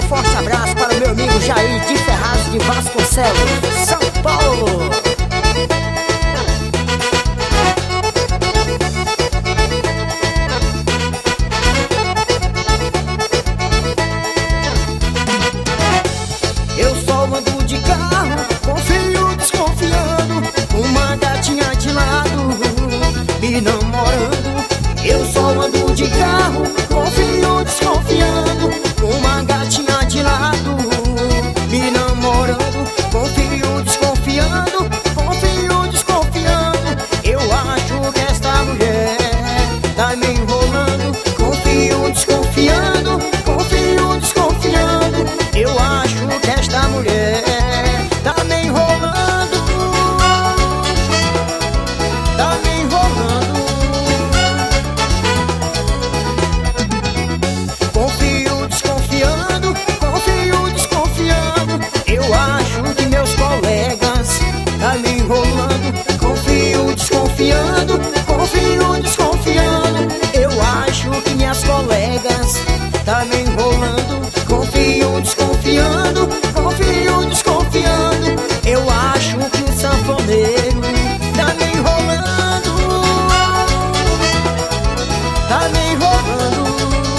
forte abraço para o meu amigo Jair de Ferraz de Vasconcelos, São Paulo. Eu só ando de carro, confio desconfiando, uma gatinha de lado me namorando. Eu só ando de carro, confio desconfiando, uma gatinha de lado me namorando. Confio desconfiando, confio desconfiando, eu acho que esta mulher tá me enrolando. Confio desconfiando, confio desconfiando, eu acho que esta mulher tá me enrolando, tá me enrolando. Confio desconfiando, confio desconfiando, eu acho que meus colegas tá me enrolando. Confio desconfiando, confio desconfiando, eu acho que minhas colegas tá me enrolando. Confio desconfiando, confio desconfiando, eu acho que o sanfoneiro tá me enrolando, tá me enrolando.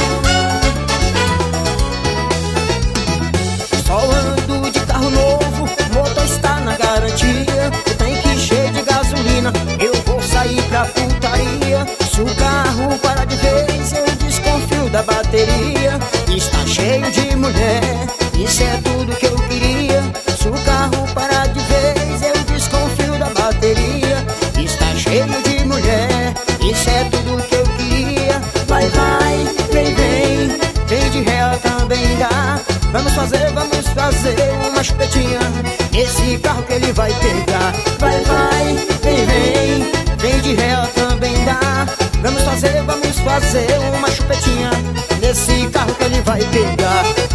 Só ando de carro novo, o motor está na garantia, o tanque cheio de gasolina, eu vou sair pra putaria. Se o carro parar de vez, eu desconfio da bateria. Está cheio de mulher, isso é tudo que eu queria. Se o carro parar de vez, eu desconfio da bateria. Está cheio de mulher, isso é tudo que eu queria. Vai, vai, vem, vem, vem de ré também dá. Vamos fazer uma chupetinha nesse carro que ele vai pegar. Vai, vai, vem, vem, vem de ré também dá. Vamos fazer uma chupetinha nesse carro que ele vai pegar.